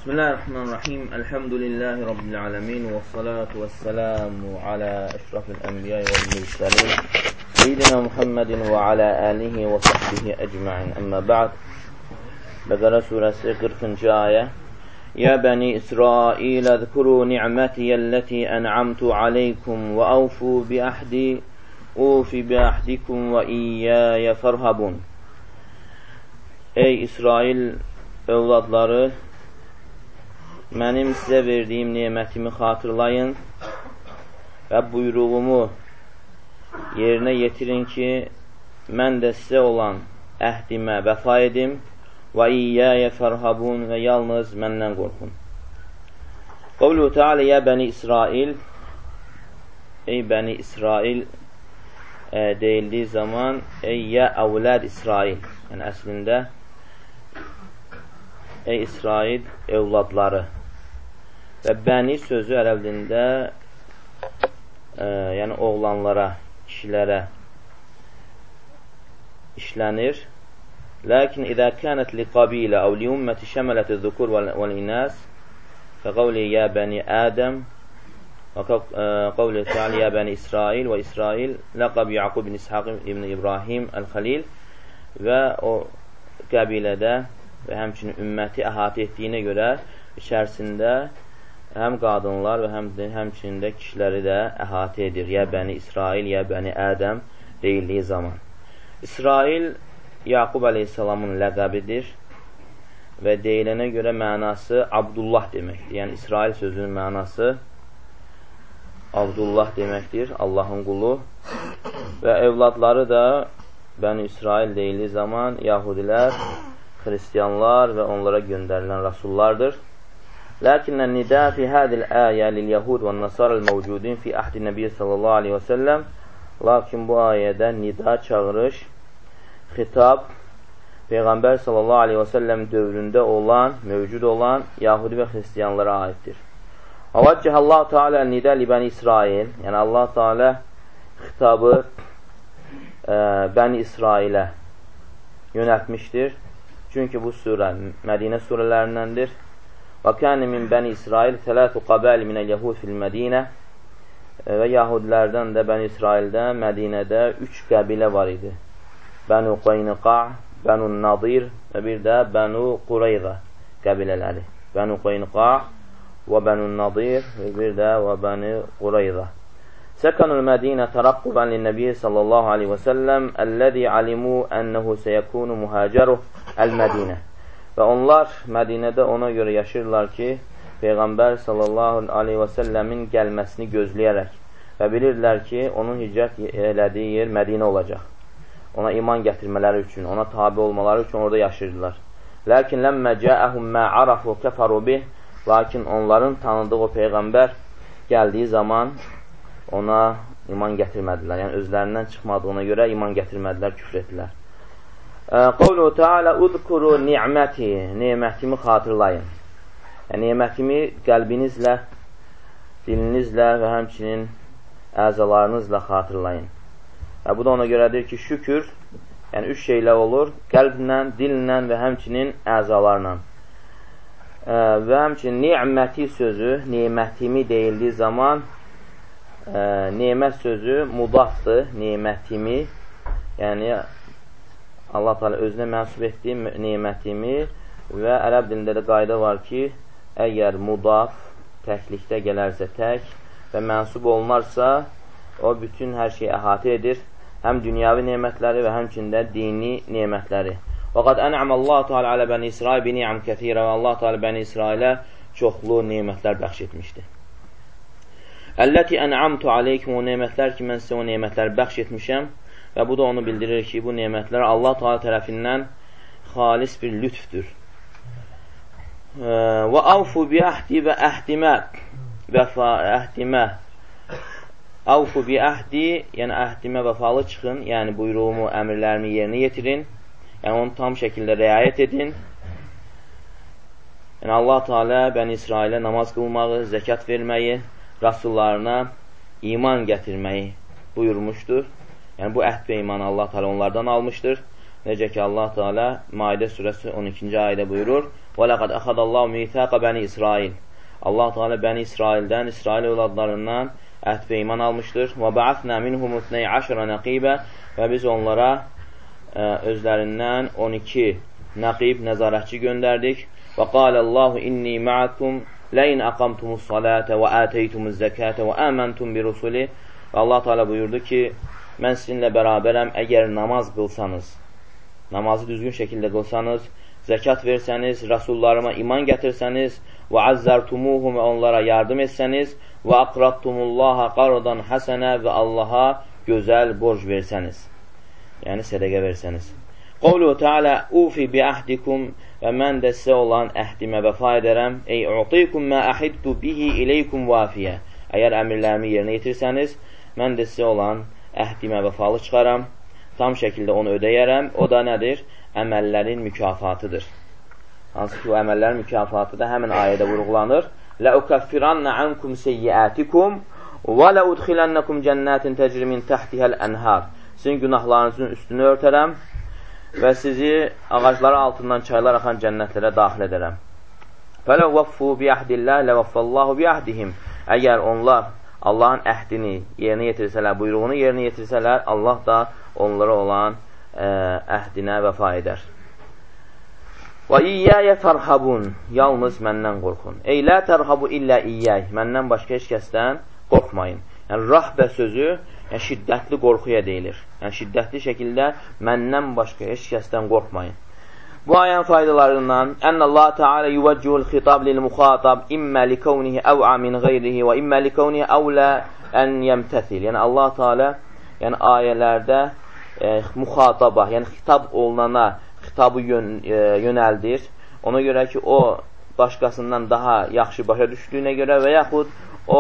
Bismillahirrahmanirrahim. Elhamdülillahi Rabbil alemin. Və salatu və selamu alə əşrafil ənbiya və mürselin. Seyyidina Muhammedin və alə alihi və sahbihi ecma'in. Əmmə ba'd. Bəqərə surəsi 40-cı ayə. Ya bəni İsrail, əzkuru ni'mətiyəlləti ən'amtu aleykum və avfu bi əhdi ufi bi əhdikum və iyyəyə fərhabun. Ey İsrail övladları, mənim sizə verdiyim nemətimi xatırlayın və buyruğumu yerinə yetirin ki, mən də sizə olan əhdimə vəfa edim və iyyəyə fərhabun və yalnız məndən qorxun. Qavluhu Teala ya bəni İsrail, ey bəni İsrail deyildiyi zaman ey ya əvləd İsrail, yəni əslində ey İsrail övladları. Və bəni sözü ərəb dilində yəni oğlanlara, kişilərə işlənir. Lakin izə kənət li qabilə əv li ümməti şəmələti zukur vəl-inas və qavli ya bəni Ədəm və qavli Teala ya bəni İsrail və İsrail ləqab Yaqub ibn İshaq ibn İbrahim əl-Xəlil və o qəbilədə və həmçinin ümməti əhatə etdiyinə görə içərisində həm qadınlar və həmçinin də kişiləri də əhatə edir. Ya bəni İsrail, ya bəni Ədəm deyildiyi zaman. İsrail Yaqub əleyhissalamın ləqəbidir və deyilənə görə mənası Abdullah deməkdir. Yəni İsrail sözünün mənası Abdullah deməkdir, Allahın qulu. Və evladları da bəni İsrail deyildiyi zaman Yahudilər, Xristiyanlar və onlara göndərilən rasullardır. Lakinnən nida fi hadil ayə lil-yahud və nasarəl mevcudin fi ahdi Nəbiyyə sallallahu aleyhi və səlləm. Lakin bu ayədə nida, çağırış, xitab Peyğəmbər sallallahu aleyhi və səlləm dövründə olan, mövcud olan Yahudi və Xristiyanlara aiddir. Avəccəh Allah-u Teala nida li bəni İsrail, yəni Allah-u Teala xitabı bəni İsrailə yönəltmişdir. Çünki bu surə Mədinə surələrindəndir. Və kəni min bəni İsrail tələtu qabəli minəl yəhud fil Mədinə və yahudilərdən də bəni İsraildən Mədinədə 3 qəbilə var idi. Bənu Qaynuqa, Bənu Nadir və bir də Bənu Qureyza qəbilələri. Bənu Qaynuqa və Bənu Nadir və bir də və Bənu Qureyza. Səkanul Mədinə tərəqqubən linnəbiyyə sallallahu aleyhi və səlləm əlləzi alimu ənəhu səyəkunu mühəcəruh əl-Mədinə. Və onlar Mədinədə ona görə yaşayırlar ki, Peyğəmbər sallallahu aleyhi və səlləmin gəlməsini gözləyərək və bilirlər ki, onun hicrət elədiyi yer Mədinə olacaq. Ona iman gətirmələri üçün, ona tabi olmaları üçün orada yaşayırlar. Lakin ləmmə cəəhum mə arafu kəfəru bih, lakin onların tanıdığı o Peyğəmbər gəldiyi zaman ona iman gətirmədilər. Yəni özlərindən çıxmadığına görə iman gətirmədilər, küfr etdilər. Qavluhu Teala udkuru ni'məti, nemətimi xatırlayın. Yəni, nemətimi qəlbinizlə, dilinizlə və həmçinin əzalarınızla xatırlayın. Və bu da ona görədir ki, şükür, yəni 3 şeylə olur, qəlblə, dillə və həmçinin əzalarla. Və həmçinin ni'məti sözü, nemətimi deyildiyi zaman nemət sözü mudafdır, nemətimi, yəni Allah Teala özünə mənsub etdiyi nemətimi və ərəb dilində də qayda var ki, əgər mudaf təklikdə gələrsə tək və mənsub olunarsa, o bütün hər şeyi əhatə edir, həm dünyavi nemətləri və həmçində dini nemətləri. Və qad ən'amallahu Teala alə bəni İsrail bi ni'am kəthirə və Allah Teala bəni İsrailə çoxlu nemətlər bəxş etmişdir. Əlləti ən'amtu aleykum, o nemətlər ki, mən sizə o nemətləri bəxş etmişəm və bu da onu bildirir ki, bu nemətlər Allah Teala tərəfindən xalis bir lütfdür. Və avfu bi əhdi və əhdimə vəfa əhdimə avfu bi əhdi, yəni əhdimə vəfalı çıxın, yəni buyruğumu, əmirlərimi yerinə yetirin, yəni onu tam şəkildə riayət edin. Yəni Allah Teala bəni İsrailə namaz qılmağı, zəkat verməyi, rasullarına iman gətirməyi buyurmuşdur. Yəni bu əhd və imanı Allah Teala onlardan almışdır. Necə ki Allah Teala Maidə surəsi 12-ci ayədə buyurur: Və ləqəd əxədəllahu mithəqə bəni İsrail. Allah Teala Bəni İsraildən, İsrail övladlarından əhd və iman almışdır. Və ba'athnə minhum 12 naqibə və biz onlara özlərindən 12 naqib, nəzarətçi göndərdik. Və qalallahu inni ma'akum Ləyin əqamtumus salətə və əteytumuz zəkətə və əməntum bi rusuli. Və Allah Teala buyurdu ki, mən sizinlə bərabərəm, əgər namaz qılsanız, namazı düzgün şəkildə qılsanız, zəkat versəniz, rəsullarıma iman gətirsəniz və əzzərtumuhum və onlara yardım etsəniz və əqrabtumullaha qardan həsənə və Allaha gözəl borc versəniz, yəni sədəqə versəniz. Qavluhu Teala ufi bi əhdikum və mən də sizə olan əhdimə vəfa edərəm. Ey u'tikum mə əhiddu bihi ileykum vafiyə. Əgər əmirlərimi yerinə yetirsəniz, mən də sizə olan əhdimə vəfalı çıxaram. Tam şəkildə onu ödəyərəm. O da nədir? Əməllərin mükafatıdır. Hansı ki, o əməllərin mükafatı da həmin ayədə vurğulanır. Ləukəffirannə ankum seyyiətikum və ləudxilənnəkum cənnətin təcri min təhtihəl ənhar. Sizin günahlarınızın üstünü örtərəm və sizi ağacları altından çaylar axan cənnətlərə daxil edərəm. Fələv vəffu bi əhdillah ləvəffəllahu bi əhdihim. Əgər onlar Allahın əhdini yerinə yetirsələr, buyruğunu yerinə yetirsələr, Allah da onlara olan əhdinə vəfa edər. Və iyyəyə fərhabun. Yalnız məndən qorxun. Ey lə tərhabu illə iyyəy. Məndən başqa heç kəsdən qorxmayın. Yəni, rahbə sözü şiddətli qorxuya deyilir. Yəni, şiddətli şəkildə məndən başqa heç kəsdən qorxmayın. Bu ayənin faydalarından Ənəllah Teala yuvəccihul xitab lil-muxatab immə likəvnihi əv'a min qeyrihi və immə likəvnihi əvlə ən yəmtəthil. Yəni, Allah Teala ayələrdə muxataba, yəni xitab olunana xitabı yönəldir. Ona görə ki, o başqasından daha yaxşı başa düşdüyünə görə və yaxud o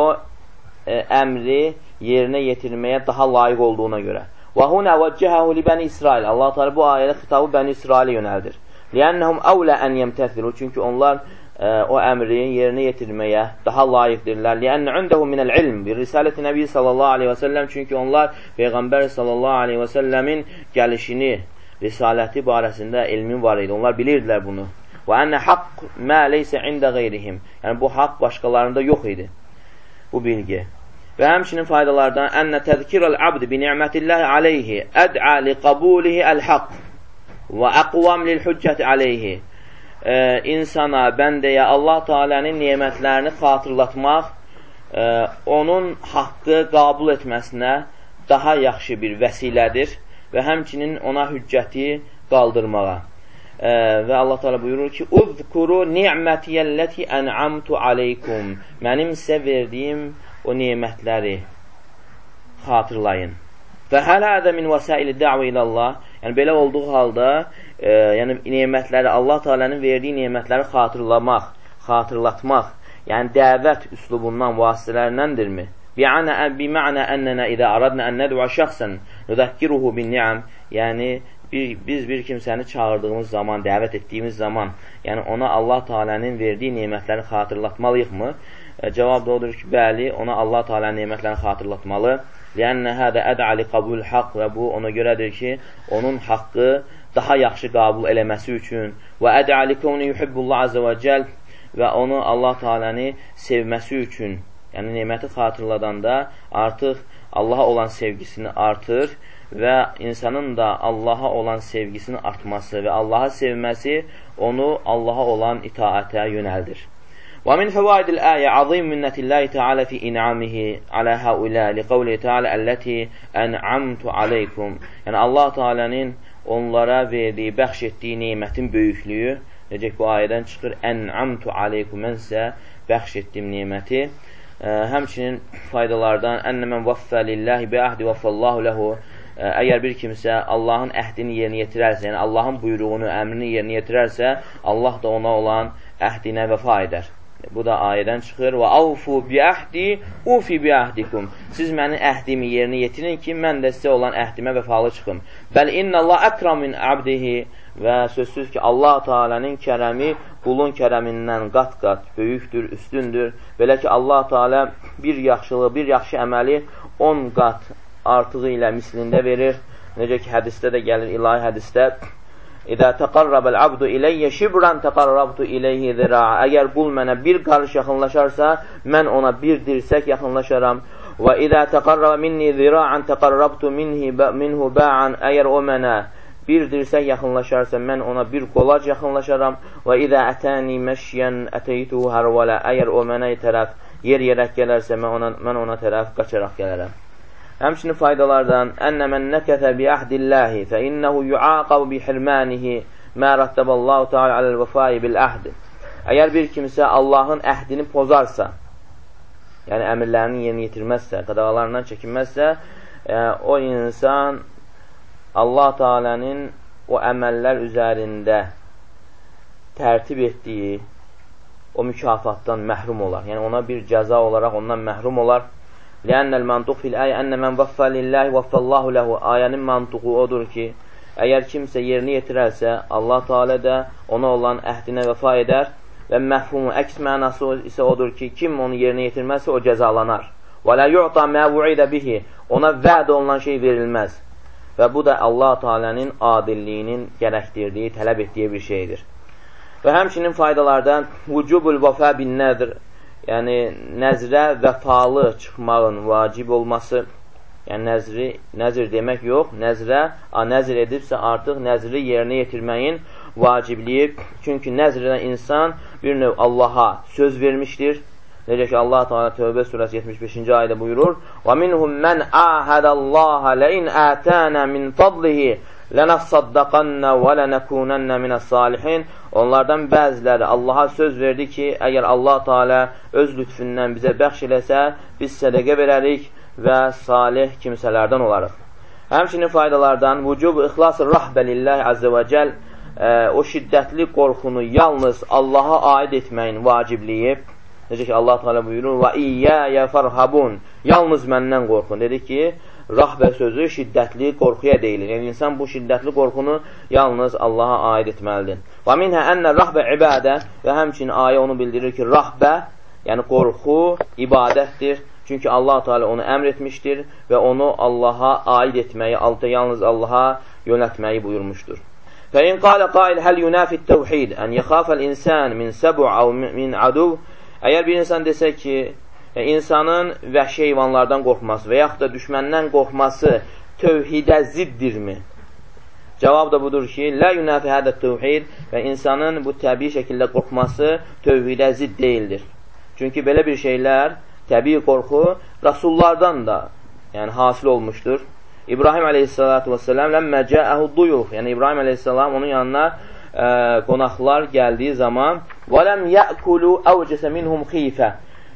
əmri yerinə yetirməyə daha layiq olduğuna görə. Və hunə vəccəhəhu li bəni İsrail. Allah Teala bu ayədə xitabı bəni İsrailə yönəldir. Liənnəhum əvlə ən yəmtəthilu. Çünki onlar o əmri yerinə yetirməyə daha layiqdirlər. Liənnə ündəhu minəl ilm. Bir risaləti Nəbi sallallahu aleyhi və səlləm. Çünki onlar Peyğəmbər sallallahu aleyhi və səlləmin gəlişini, risaləti barəsində ilmin var idi. Onlar bilirdilər bunu. Və ənə haqq mə leysə ində qeyrihim. Yəni, bu haqq başqalarında yox idi. Bu bilgi. Və həmçinin faydalardan ənə təzkirəl abd bi ni'mətilləhi aleyhi əd'a li qabulihi əl-haqq və əqvam lil-hüccəti aleyhi. İnsana, bəndəyə Allah Teala'nın nemətlərini xatırlatmaq onun haqqı qəbul etməsinə daha yaxşı bir vəsilədir və həmçinin ona hüccəti qaldırmağa. Və Allah Teala buyurur ki, Uzkuru ni'mətiyəlləti ən'amtu aleykum. Mənim sizə verdiyim o nemətləri xatırlayın. Və hələ min vəsaili də'və ilallah. Yəni, belə olduğu halda, yəni, nemətləri, Allah Teala'nın verdiyi nemətləri xatırlatmaq, yəni, dəvət üslubundan, vasitələrindəndirmi? Bi'ma'nə ənənə idə aradnə ən nədvə şəxsən nüzəkkiruhu bin ni'əm. Yəni, biz bir kimsəni çağırdığımız zaman, dəvət etdiyimiz zaman, yəni ona Allah Teala'nın verdiyi nemətləri xatırlatmalıyıq mı? Cavab da odur ki, bəli, ona Allah Teala'nın nemətlərini xatırlatmalı. Liənnə hədə əd'ali qabul haqq və bu ona görədir ki, onun haqqı daha yaxşı qəbul eləməsi üçün və əd'ali kəvni yuhibbullah azə və cəl və onu Allah Teala'nı sevməsi üçün, yəni neməti xatırladanda artıq Allaha olan sevgisini artır və insanın da Allaha olan sevgisinin artması və Allaha sevməsi onu Allaha olan itaətə yönəldir. ومن فوائد الآية عظيم منة الله تعالى في إنعامه على هؤلاء لقوله تعالى التي أنعمت عليكم. Yəni Allah Teala'nın onlara verdiyi, bəxş etdiyi nemətin böyüklüyü, necə ki bu ayədən çıxır, Ən'amtu aleykum, mən sizə bəxş etdiyim neməti. Həmçinin faydalardan ənnə mən vaffə lillahi bi əhdi vaffallahu ləhu. Əgər bir kimsə Allahın əhdini yerinə yetirərsə, yəni Allahın buyruğunu, əmrini yerinə yetirərsə, Allah da ona olan əhdinə vəfa edər. Bu da ayədən çıxır. Və avfu bi əhdi, ufi bi əhdikum. Siz mənim əhdimi yerinə yetirin ki, mən də sizə olan əhdimə vəfalı çıxım. Bəl innəllah əkram min abdihi. Və sözsüz ki, Allah Teala'nın kərəmi qulun kərəmindən qat-qat böyükdür, üstündür. Belə ki, Allah Teala bir yaxşılığı, bir yaxşı əməli 10 qat artığı ilə mislində verir. Necə ki, hədisdə də gəlir, ilahi hədisdə İzə təqarrabal abdu ileyyə şibran təqarrabtu ileyhi zira'a. Əgər qul mənə bir qarış yaxınlaşarsa, mən ona bir dirsək yaxınlaşaram. Və izə təqarraba minni zira'an təqarrabtu minhu ba'an. Əgər o mənə bir dirsək yaxınlaşarsa, mən ona bir qolac yaxınlaşaram. Və izə ətəni məşyən əteytuhu harvala. Əgər o mənə tərəf yer-yerək gələrsə, mən ona tərəf qaçaraq gələrəm. Həmçinin faydalardan ənnə mən nəkəfə bi əhdillahi fə innəhu yuaqab bi hirmanihi mə rəttəbəllahu teala aləl-vəfai bil əhd. Əgər bir kimsə Allahın əhdini pozarsa, yəni əmirlərini yerinə yetirməzsə, qadağalarından çəkinməzsə, o insan Allah Teala'nın o əməllər üzərində tərtib etdiyi o mükafatdan məhrum olar. Yəni ona bir cəza olaraq ondan məhrum olar. Lənnəl mantuq fil ayə ənə mən vəffə lillahi vəffəllahu ləhu. Ayənin mantuqu odur ki, əgər kimsə yerini yetirərsə, Allah Teala da ona olan əhdinə vəfa edər və məhfumu əks mənası isə odur ki, kim onu yerinə yetirməzsə, o cəzalanar. Və lə yu'ta mə vu'idə bihi. Ona vəd olunan şey verilməz. Və bu da Allah Teala'nın adilliyinin gərəkdirdiyi, tələb etdiyi bir şeydir. Və həmçinin faydalardan vücubul vəfə bin nəzr. Yəni, nəzrə vəfalı çıxmağın vacib olması, yəni nəzr demək yox, nəzr edibsə artıq nəzri yerinə yetirməyin vacibliyi. Çünki nəzr edən insan bir növ Allaha söz vermişdir. Necə ki, Allah Teala Tövbə surəsi 75-ci ayədə buyurur: "Və minhum men ahadallaha lein atana min fadlihi lənəssaddaqanna və lənəkunənə minəs-salihin." Onlardan bəziləri Allaha söz verdi ki, əgər Allah Teala öz lütfündən bizə bəxş eləsə, biz sədəqə verərik və salih kimsələrdən olarıq. Həmçinin faydalardan vücub ixlas-ı rahbə lillahi azze və cəl, o şiddətli qorxunu yalnız Allaha aid etməyin vacibliyi. Necə ki, Allah Teala buyurur: "Və iyyəyə fərhabun." Yalnız məndən qorxun. Dedi ki, rahbə sözü şiddətli qorxuya deyilir. Yəni, insan bu şiddətli qorxunu yalnız Allaha aid etməlidir. Və minhə ənə rahbə ibadə. Və həmçinin ayə onu bildirir ki, rahbə, yəni qorxu, ibadətdir. Çünki Allah Teala onu əmr etmişdir və onu Allaha aid etməyi, yalnız Allaha yönətməyi buyurmuşdur. Fəin qalə qail həl yunafit təvhid ən yəxafəl insan min səbu' əv min aduv. Əgər bir insan desə ki, insanın vəhşi heyvanlardan qorxması və yaxud da düşməndən qorxması tövhidə ziddirmi? Cavab da budur ki, lə yunafi hədə tövhid və insanın bu təbii şəkildə qorxması tövhidə zidd deyildir. Çünki belə bir şeylər, təbii qorxu Rasullardan da hasil olmuşdur. İbrahim aleyhissalatu vesselam ləmmə cəəhu duyuq, yəni İbrahim aleyhissalam onun yanına qonaqlar gəldiyi zaman və ləm yəəkulu əvcəsə minhum xifə.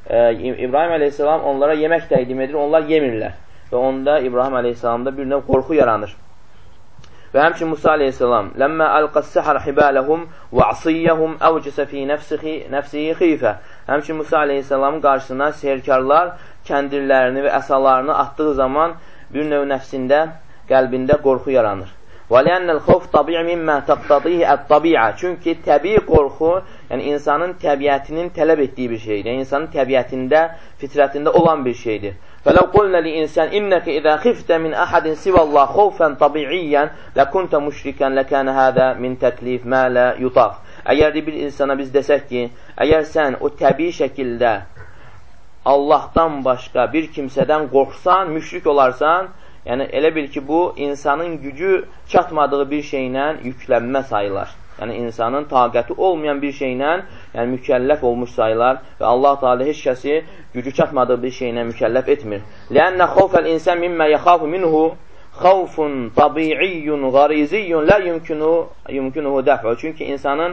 İbrahim aleyhissalam onlara yemək təqdim edir, onlar yemirlər. Və onda İbrahim aleyhissalamda bir növ qorxu yaranır. Və həmçin Musa aleyhissalam ləmmə əlqəs-səhər hibələhum və asiyyəhum əvcəsə fi nəfsihi xifə. Həmçin Musa aleyhissalamın qarşısına sehrkarlar kəndirlərini və əsalarını atdığı zaman bir növ nəfsində, qəlbində qorxu yaranır. Və lənnəl xovf tabi'i mimmə təqtadihi ət-tabi'a. Çünki təbii qorxu, yəni insanın təbiətinin tələb etdiyi bir şeydir. Yəni insanın təbiətində, fitrətində olan bir şeydir. فَلَوْ قُلْنَ لِإِنْسَانِ إِنَّكَ إِذَا خِفْتَ مِنْ أَحَدٍ سِوَى اللّٰهِ خَوْفًا طَبِيعِيًّا لَكُنْتَ مُشْرِكًا لَكَانَ هَذَا مِنْ تَكْلِيفٍ مَا لَا يُطَاقُ. Əgər bir insana biz desək ki, əgər sən o təbii şəkildə Allahdan başqa bir kimsədən qorxsan, müşrik olarsan, yəni elə bil ki, bu insanın gücü çatmadığı bir şeylə yüklənmə sayılar. Yəni insanın taqəti olmayan bir şeylə mükəlləf olmuş sayılar və Allah Teala heç kəsi gücü çatmadığı bir şeylə mükəlləf etmir. Lənnə xawfəl insan mimmə yəxafu minhu xawfun tabi'iyyun qariziyyun la yumkinuhu dəf'u. Çünki insanın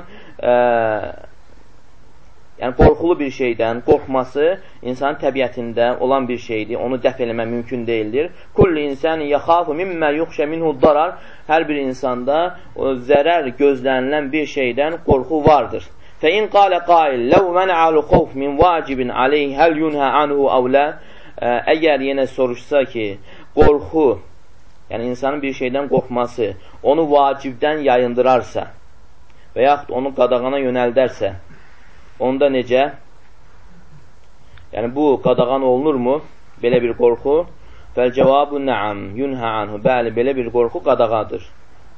qorxulu bir şeydən qorxması insanın təbiətində olan bir şeydir. Onu dəf eləmə mümkün deyildir. Kullu insani yaxafu mimmə yuxşə minhu darar. Hər bir insanda o zərər gözlənilən bir şeydən qorxu vardır. Fəin qalə qail ləv mənə'alu xawf min vacibin aleyh həl yunhə anhu avlə. Əgər yenə soruşsa ki, qorxu, yəni insanın bir şeydən qorxması onu vacibdən yayındırarsa və yaxud onu qadağana yönəldərsə, onda necə? Yəni, bu qadağan olunurmu? Belə bir qorxu. Fəl-cəvabu nəam, yunhə anhu. Bəli, belə bir qorxu qadağadır.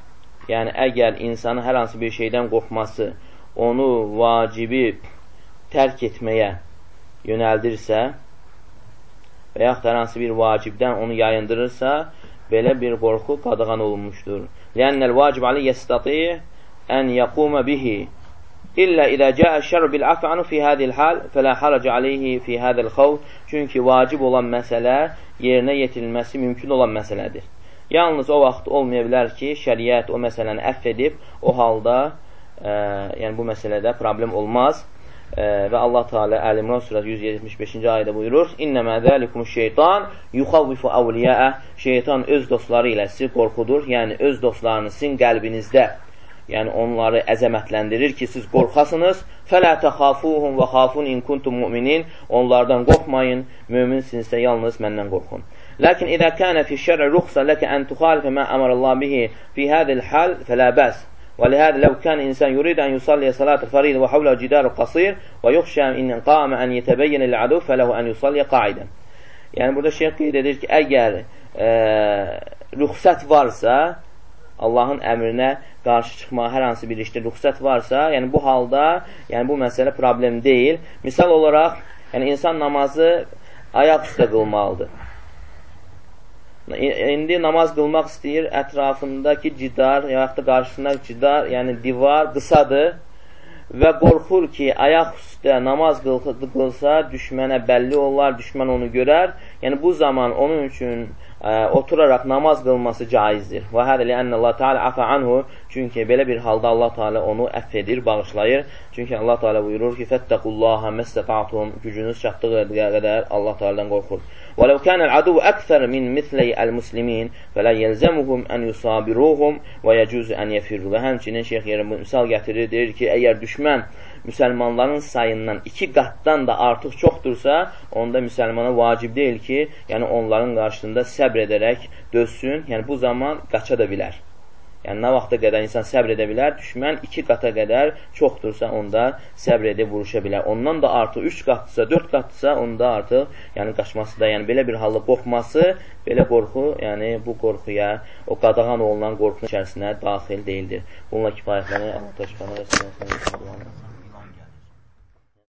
yəni əgər insanın hər hansı bir şeydən qorxması onu vacibi tərk etməyə yönəldirsə və yaxud hər hansı bir vacibdən onu yayındırırsa, belə bir qorxu qadağan olunmuşdur. Lənnəl vacib aleyh yəstəti ən yəqumə bihi İllə idə cəə şərr bil af'anu fi hədil hal fələ harac aleyhi fi hədil xavf. Çünki vacib olan məsələ yerinə yetirilməsi mümkün olan məsələdir. Yalnız o vaxt olmaya bilər ki, şəriət o məsələni əff edib, o halda yəni bu məsələdə problem olmaz. Və Allah Teala Əl-İmran surəsi 175-ci ayədə buyurur: İnnəmə zəlikumuş şeytan yuxavvifu avliyəə. Şeytan öz dostları ilə sizi qorxudur, yəni öz dostlarını sizin qəlbinizdə, yəni onları əzəmətləndirir ki, siz qorxasınız. Fələ təxafuhum və xafun in kuntum mu'minin. Onlardan qorxmayın, möminsinizsə yalnız məndən qorxun. Lakin idə kənə fi şər'i ruxsa ləkə ən tuxalifə mə əmərəllah bihi fi hədil hal fələ bəs. وَلِهَذَا لَوْ كَانَ إِنسَانٌ يُرِيدُ أَنْ يُصَلِّيَ صَلَاةَ الْفَرِيضَةِ وَحَوْلَهُ جِدَارٌ قَصِيرٌ وَيُخْشَى إِنْ قَامَ أَنْ يَتَبَيَّنَ لِلْعَدُوِّ فَلَهُ أَنْ يُصَلِّيَ قَاعِدًا. Yəni burada şeyx qeyd edir ki, əgər rüxsət varsa, Allahın əmrinə qarşı çıxmağa hər hansı bir işdə rüxsət varsa, yəni bu halda, yəni bu məsələ problem deyil. Misal olaraq, yəni insan namazı ayaq üstə qılmalıdır. İndi namaz qılmaq istəyir, ətrafındakı cidar, yaxud da qarşısındakı cidar, yəni divar qısadır və qorxur ki, ayaq üstə namaz qılsa, düşmənə bəlli olar, düşmən onu görər. Yəni bu zaman onun üçün oturaraq namaz qılması caizdir. Və hədə li'ənnə Allah Teala afa anhu. Çünki belə bir halda Allah Teala onu əff edir, bağışlayır. Çünki Allah Teala buyurur ki, fəttəqullaha məstəfa'tum. Gücünüz çatdığı qədər Allah Teala'dan qorxur. وَلَوْ كَانَ الْعَدُوُ أَكْثَرَ مِنْ مِثْلَيْ الْمُسْلِمِينَ فَلَا يَلْزَمُهُمْ أَنْ يُصَابِرُوهُمْ وَيَجُوزُ أَنْ يَفِرُّ. Və həmçinin şeyx yerə misal gətirir, deyir ki, əgər düşmən müsəlmanların sayından 2 qatdan da artıq çoxdursa, onda müsəlmana vacib deyil ki, yəni onların qarşısında səbr edərək dözsün, yəni bu zaman qaça da bilər. Yəni nə vaxta qədər insan səbr edə bilər, düşmən 2 qata qədər çoxdursa, onda səbr edib vuruşa bilər. Ondan da artıq 3 qatdırsa, 4 qatdırsa, onda artıq yəni qaçması da, yəni belə bir halda qorxması, belə qorxu, yəni bu qorxuya, o qadağan olunan qorxunun içərisinə daxil deyildir. Bununla kifayətlənir. Allah təşkilatına və sənə